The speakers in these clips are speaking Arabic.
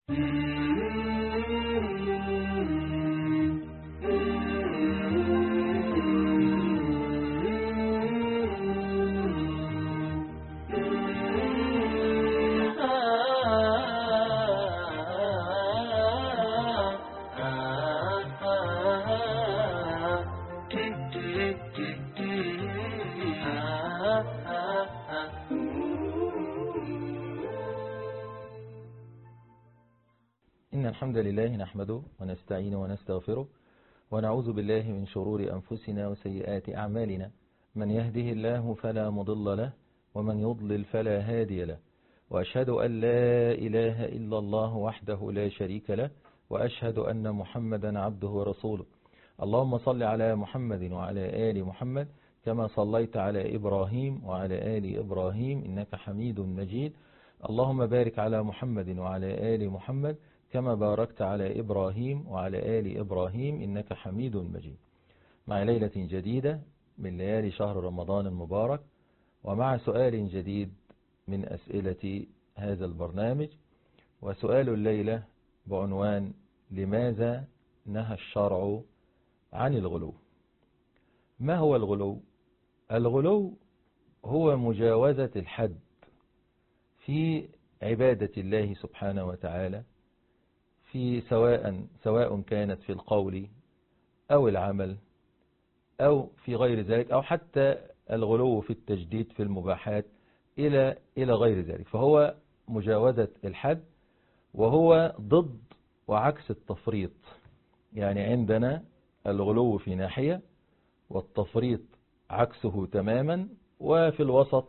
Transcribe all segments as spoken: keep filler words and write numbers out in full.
إن الحمد لله نحمده ونستعين ونستغفره ونعوذ بالله من شرور أنفسنا وسيئات أعمالنا. من يهده الله فلا مضل له ومن يضلل فلا هادي له، وأشهد أن لا إله إلا الله وحده لا شريك له، وأشهد أن محمدا عبده ورسوله. اللهم صل على محمد وعلى آل محمد كما صليت على إبراهيم وعلى آل إبراهيم إنك حميد مجيد. اللهم بارك على محمد وعلى آل محمد كما باركت على إبراهيم وعلى آل إبراهيم إنك حميد مجيد. مع ليلة جديدة من ليالي شهر رمضان المبارك، ومع سؤال جديد من أسئلة هذا البرنامج، وسؤال الليلة بعنوان: لماذا نهى الشرع عن الغلو؟ ما هو الغلو؟ الغلو هو مجاوزة الحد في عبادة الله سبحانه وتعالى، في سواء سواء كانت في القول أو العمل أو في غير ذلك، أو حتى الغلو في التجديد في المباحات إلى إلى غير ذلك. فهو مجاوزة الحد، وهو ضد وعكس التفريط. يعني عندنا الغلو في ناحية والتفريط عكسه تماما، وفي الوسط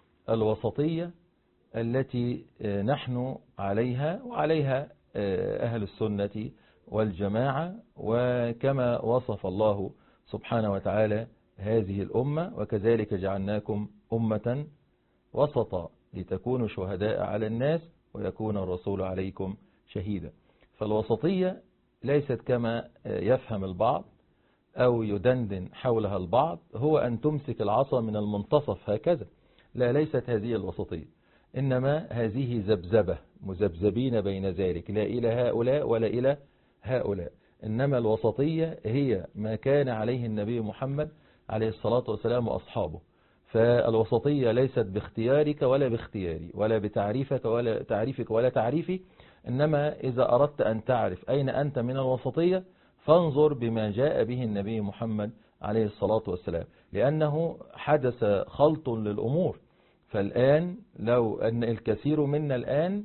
الوسطية التي نحن عليها وعليها أهل السنة والجماعة، وكما وصف الله سبحانه وتعالى هذه الأمة: وكذلك جعلناكم أمة وسطا لتكونوا شهداء على الناس ويكون الرسول عليكم شهيدا. فالوسطية ليست كما يفهم البعض أو يدندن حولها البعض، هو أن تمسك العصا من المنتصف هكذا. لا، ليست هذه الوسطية، إنما هذه ذبذبة، مذبذبين بين ذلك، لا إلى هؤلاء ولا إلى هؤلاء. إنما الوسطية هي ما كان عليه النبي محمد عليه الصلاة والسلام وأصحابه. فالوسطية ليست باختيارك ولا باختياري، ولا بتعريفك ولا تعريفك ولا تعريفي، إنما إذا أردت أن تعرف أين أنت من الوسطية فانظر بما جاء به النبي محمد عليه الصلاة والسلام، لأنه حدث خلط للأمور. فالآن لو أن الكثير منا الآن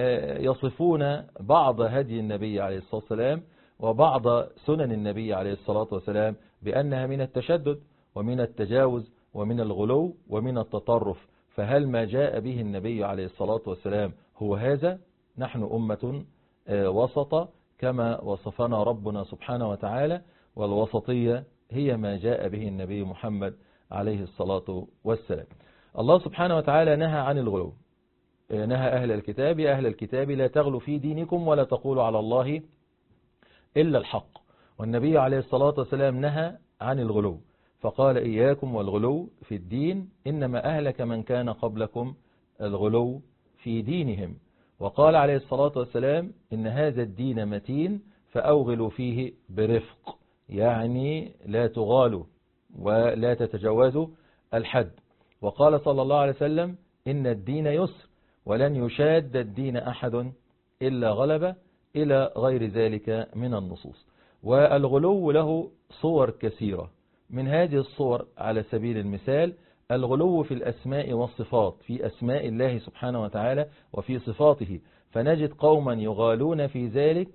يصفون بعض هدي النبي عليه الصلاة والسلام وبعض سنن النبي عليه الصلاة والسلام بأنها من التشدد ومن التجاوز ومن الغلو ومن التطرف. فهل ما جاء به النبي عليه الصلاة والسلام هو هذا؟ نحن أمة وسطة كما وصفنا ربنا سبحانه وتعالى، والوسطية هي ما جاء به النبي محمد عليه الصلاة والسلام. الله سبحانه وتعالى نهى عن الغلو، نهى أهل الكتاب: يا أهل الكتاب لا تغلوا في دينكم ولا تقولوا على الله إلا الحق. والنبي عليه الصلاة والسلام نهى عن الغلو، فقال: إياكم والغلو في الدين، إنما أهلك من كان قبلكم الغلو في دينهم. وقال عليه الصلاة والسلام: إن هذا الدين متين فأوغلوا فيه برفق، يعني لا تغالوا ولا تتجاوزوا الحد. وقال صلى الله عليه وسلم: إن الدين يسر ولن يشاد الدين أحد إلا غلبه، إلى غير ذلك من النصوص. والغلو له صور كثيرة. من هذه الصور على سبيل المثال الغلو في الأسماء والصفات، في أسماء الله سبحانه وتعالى وفي صفاته، فنجد قوما يغالون في ذلك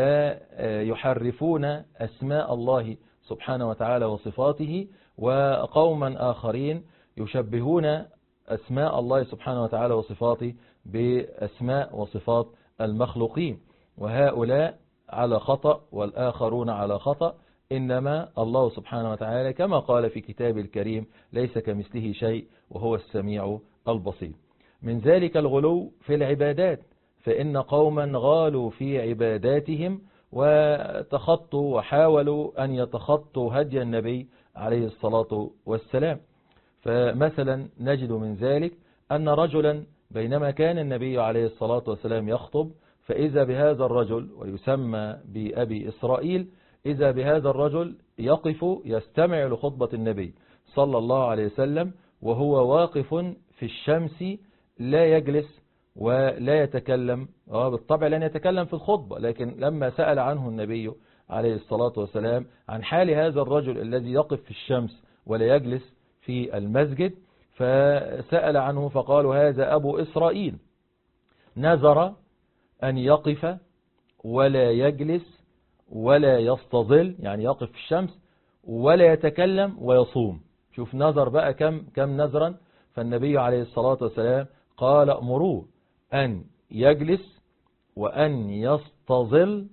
فيحرفون أسماء الله سبحانه وتعالى وصفاته، وقوما آخرين يشبهون أسماء الله سبحانه وتعالى وصفاته بأسماء وصفات المخلوقين، وهؤلاء على خطأ والآخرون على خطأ. إنما الله سبحانه وتعالى كما قال في كتاب الكريم: ليس كمثله شيء وهو السميع البصير. من ذلك الغلو في العبادات، فإن قوما غالوا في عباداتهم وتخطوا وحاولوا أن يتخطوا هدي النبي عليه الصلاة والسلام. فمثلا نجد من ذلك أن رجلا بينما كان النبي عليه الصلاة والسلام يخطب، فإذا بهذا الرجل، ويسمى بأبي إسرائيل، إذا بهذا الرجل يقف يستمع لخطبة النبي صلى الله عليه وسلم وهو واقف في الشمس، لا يجلس ولا يتكلم. بالطبع لن يتكلم في الخطبة، لكن لما سأل عنه النبي عليه الصلاة والسلام عن حال هذا الرجل الذي يقف في الشمس ولا يجلس في المسجد، فسأل عنه فقالوا هذا أبو إسرائيل نذر أن يقف ولا يجلس ولا يستظل، يعني يقف في الشمس ولا يتكلم ويصوم. شوف نذر بقى كم كم نذرا. فالنبي عليه الصلاة والسلام قال أمروه أن يجلس وأن يستظل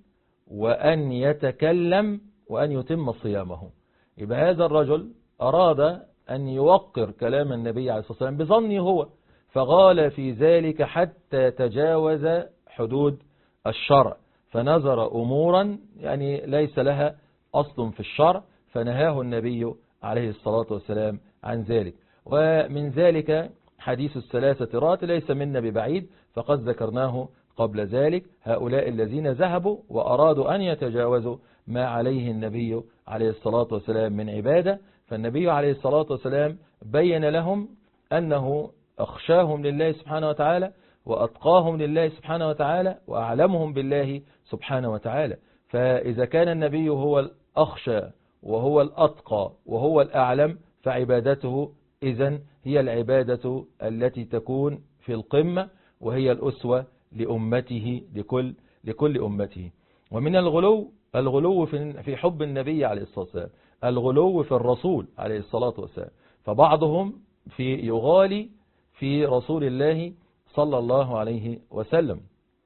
وأن يتكلم وأن يتم صيامه. يبقى هذا الرجل أراد أن يوقر كلام النبي عليه الصلاة والسلام بظنه هو، فغال في ذلك حتى تجاوز حدود الشرع، فنظر أمورا يعني ليس لها أصل في الشرع، فنهاه النبي عليه الصلاة والسلام عن ذلك. ومن ذلك حديث الثلاثة رات ليس منا ببعيد، فقد ذكرناه قبل ذلك. هؤلاء الذين ذهبوا وأرادوا أن يتجاوزوا ما عليه النبي عليه الصلاة والسلام من عبادة، فالنبي عليه الصلاة والسلام بين لهم أنه أخشاهم لله سبحانه وتعالى وأتقاهم لله سبحانه وتعالى وأعلمهم بالله سبحانه وتعالى. فإذا كان النبي هو الأخشى وهو الأتقى وهو الأعلم، فعبادته إذن هي العبادة التي تكون في القمة، وهي الأسوة لأمته لكل, لكل أمته. ومن الغلو الغلو في حب النبي عليه الصلاة والسلام، الغلو في الرسول عليه الصلاة والسلام. فبعضهم في يغالي في رسول الله صلى الله عليه وسلم،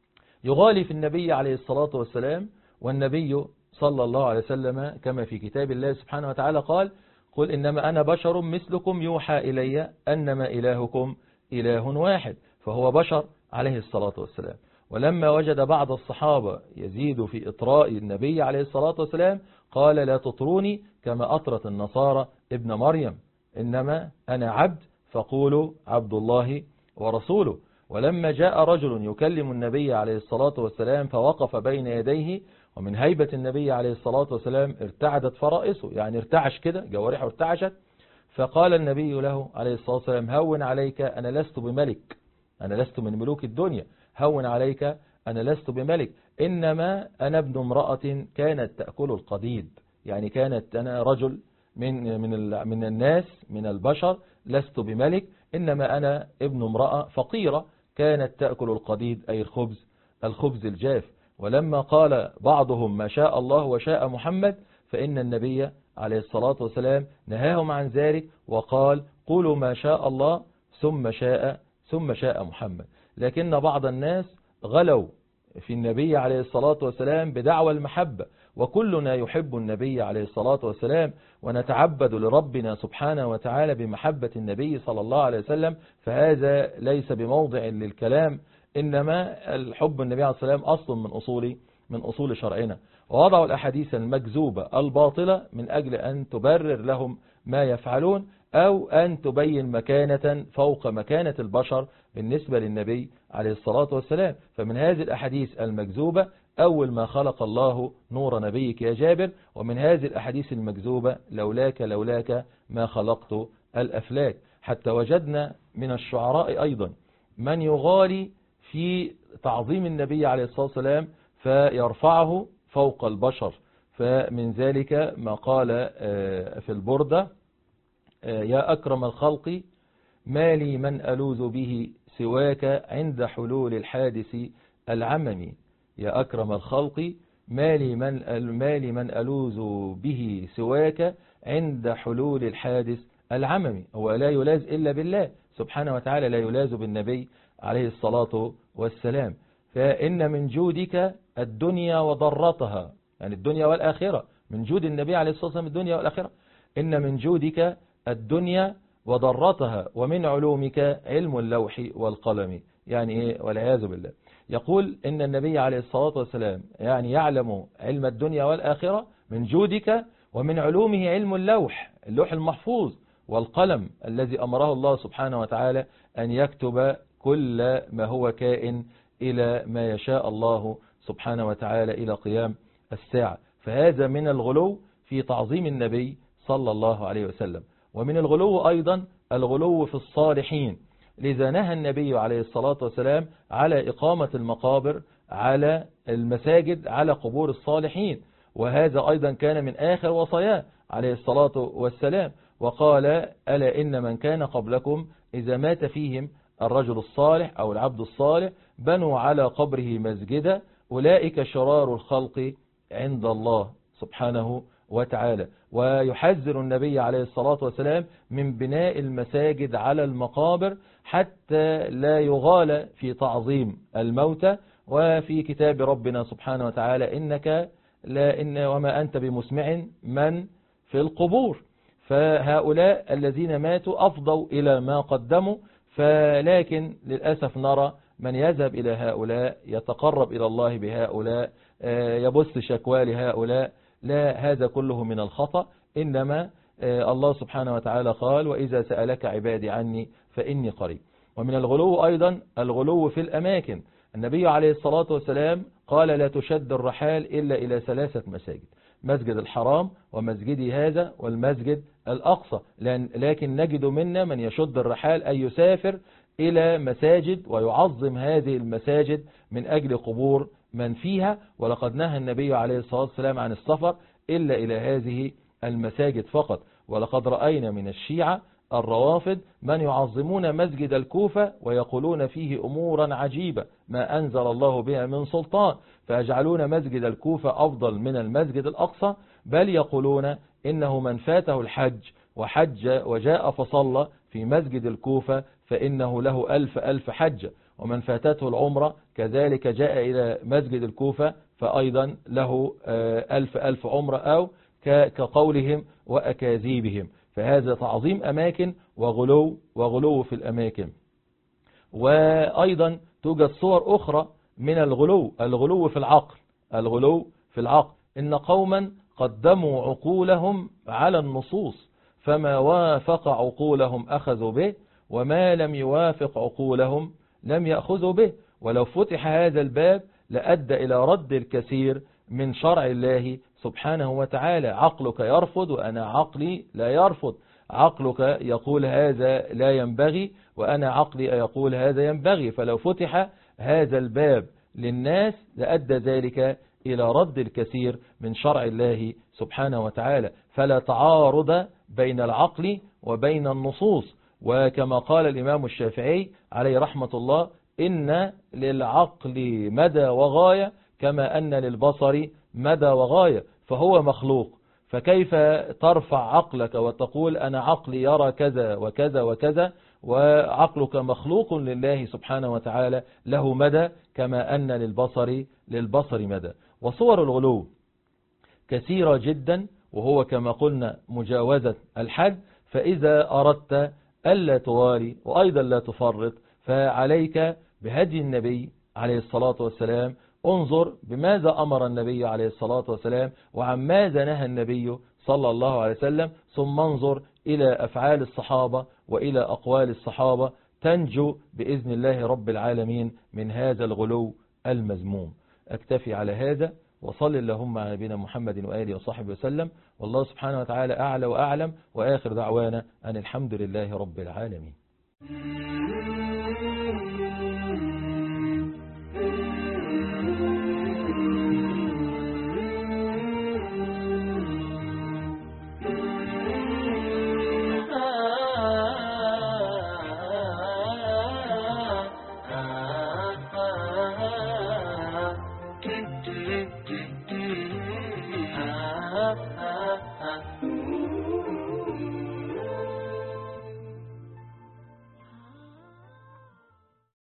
يغالي في النبي عليه الصلاة والسلام. والنبي صلى الله عليه وسلم كما في كتاب الله سبحانه وتعالى قال قل إنما أنا بشر مثلكم يوحى إلي أنما إلهكم إله واحد، فهو بشر عليه الصلاة والسلام. ولما وجد بعض الصحابة يزيد في إطراء النبي عليه الصلاة والسلام قال لا تطروني كما أطرت النصارى ابن مريم، إنما أنا عبد فقولوا عبد الله ورسوله. ولما جاء رجل يكلم النبي عليه الصلاة والسلام فوقف بين يديه، ومن هيبة النبي عليه الصلاة والسلام ارتعدت فرائسه، يعني ارتعش كده، جوارحه ارتعشت. فقال النبي له عليه الصلاة والسلام هون عليك أنا لست بملك، أنا لست من ملوك الدنيا، هون عليك أنا لست بملك، إنما أنا ابن امرأة كانت تأكل القديد، يعني كانت أنا رجل من من من الناس من البشر، لست بملك، إنما أنا ابن امرأة فقيرة كانت تأكل القديد أي الخبز الخبز الجاف. ولما قال بعضهم ما شاء الله وشاء محمد، فإن النبي عليه الصلاة والسلام نهاهم عن ذلك وقال قولوا ما شاء الله ثم شاء ثم شاء محمد. لكن بعض الناس غلوا في النبي عليه الصلاة والسلام بدعوى المحبة، وكلنا يحب النبي عليه الصلاة والسلام ونتعبد لربنا سبحانه وتعالى بمحبة النبي صلى الله عليه وسلم، فهذا ليس بموضع للكلام، إنما الحب النبي عليه الصلاة والسلام أصل من أصول من أصول شرعنا. ووضعوا الأحاديث المكذوبة الباطلة من أجل أن تبرر لهم ما يفعلون، أو أن تبين مكانة فوق مكانة البشر بالنسبة للنبي عليه الصلاة والسلام. فمن هذه الأحاديث المكذوبة أول ما خلق الله نور نبيك يا جابر، ومن هذه الأحاديث المكذوبة لولاك لولاك ما خلقت الأفلاك. حتى وجدنا من الشعراء أيضا من يغالي في تعظيم النبي عليه الصلاة والسلام فيرفعه فوق البشر. فمن ذلك ما قال في البردة يا أكرم الخلق ما لي من ألوذ به سواك عند حلول الحادث العممي. يا أكرم الخلق ما لي من, ما لي من ألوذ به سواك عند حلول الحادث العممي. هو لا يلاذ إلا بالله سبحانه وتعالى، لا يلاذ بالنبي عليه الصلاة والسلام. فإن من جودك الدنيا وضرتها، يعني الدنيا والآخرة، من جود النبي عليه الصلاة والسلام الدنيا والآخرة. إن من جودك الدنيا وضرتها ومن علومك علم اللوح والقلم، يعني إيه والعياذ بالله. يقول إن النبي عليه الصلاة والسلام يعني يعلم علم الدنيا والآخرة من جودك، ومن علومه علم اللوح اللوح المحفوظ والقلم الذي أمره الله سبحانه وتعالى أن يكتب كل ما هو كائن إلى ما يشاء الله سبحانه وتعالى إلى قيام الساعة. فهذا من الغلو في تعظيم النبي صلى الله عليه وسلم. ومن الغلو أيضا الغلو في الصالحين، لذا نهى النبي عليه الصلاة والسلام على إقامة المقابر على المساجد على قبور الصالحين، وهذا أيضا كان من آخر وصاياه عليه الصلاة والسلام. وقال: ألا إن من كان قبلكم إذا مات فيهم الرجل الصالح أو العبد الصالح بنوا على قبره مسجدا أولئك شرار الخلق عند الله سبحانه وتعالى. ويحذر النبي عليه الصلاة والسلام من بناء المساجد على المقابر حتى لا يغال في تعظيم الموتى. وفي كتاب ربنا سبحانه وتعالى: إنك لا إن وما أنت بمسمع من في القبور. فهؤلاء الذين ماتوا أفضوا إلى ما قدموا، فلكن للأسف نرى من يذهب إلى هؤلاء يتقرب إلى الله بهؤلاء، يبث شكوى لهؤلاء. لا، هذا كله من الخطأ. إنما الله سبحانه وتعالى قال: وإذا سألك عبادي عني فإني قريب. ومن الغلو أيضا الغلو في الأماكن. النبي عليه الصلاة والسلام قال: لا تشد الرحال إلا إلى ثلاثة مساجد: مسجد الحرام ومسجدي هذا والمسجد الأقصى. لكن نجد منا من يشد الرحال أن يسافر إلى مساجد ويعظم هذه المساجد من أجل قبور من فيها. ولقد نهى النبي عليه الصلاة والسلام عن السفر إلا إلى هذه المساجد فقط. ولقد رأينا من الشيعة الروافض من يعظمون مسجد الكوفة ويقولون فيه أمورا عجيبة ما أنزل الله بها من سلطان، فيجعلون مسجد الكوفة أفضل من المسجد الأقصى، بل يقولون إنه من فاته الحج وحج وجاء فصلى في مسجد الكوفة فإنه له ألف ألف حجة، ومن فاتته العمرة كذلك جاء إلى مسجد الكوفة فأيضا له ألف ألف عمرة، أو كقولهم وأكاذيبهم. فهذا تعظيم أماكن وغلو وغلو في الأماكن. وأيضا توجد صور أخرى من الغلو: الغلو في العقل. الغلو في العقل: إن قوما قدموا عقولهم على النصوص فما وافق عقولهم أخذوا به وما لم يوافق عقولهم لم يأخذوا به. ولو فتح هذا الباب لأدى إلى رد الكثير من شرع الله سبحانه وتعالى. عقلك يرفض وأنا عقلي لا يرفض، عقلك يقول هذا لا ينبغي وأنا عقلي يقول هذا ينبغي. فلو فتح هذا الباب للناس لأدى ذلك إلى رد الكثير من شرع الله سبحانه وتعالى. فلا تعارض بين العقل وبين النصوص. وكما قال الإمام الشافعي عليه رحمة الله: إن للعقل مدى وغاية كما أن للبصر مدى وغاية. فهو مخلوق، فكيف ترفع عقلك وتقول أنا عقلي يرى كذا وكذا وكذا، وعقلك مخلوق لله سبحانه وتعالى له مدى كما أن للبصر للبصر مدى. وصور الغلو كثيرة جدا، وهو كما قلنا مجاوزة الحد. فإذا أردت ألا توالي وأيضا لا تفرط فعليك بهدي النبي عليه الصلاة والسلام. انظر بماذا أمر النبي عليه الصلاة والسلام وعن ماذا نهى النبي صلى الله عليه وسلم، ثم انظر إلى أفعال الصحابة وإلى أقوال الصحابة، تنجو بإذن الله رب العالمين من هذا الغلو المذموم. أكتفي على هذا، وصل اللهم على نبينا محمد وآله وصحبه وسلم، والله سبحانه وتعالى أعلى وأعلم، وآخر دعوانا أن الحمد لله رب العالمين.